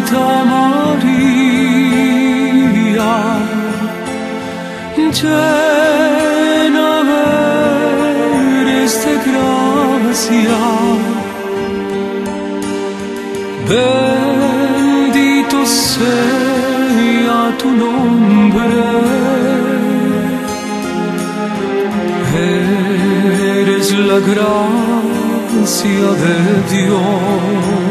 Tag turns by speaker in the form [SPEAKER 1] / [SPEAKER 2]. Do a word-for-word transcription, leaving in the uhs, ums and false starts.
[SPEAKER 1] Santa María, llena eres de gracia, bendito sea tu nombre, eres la gracia de Dios.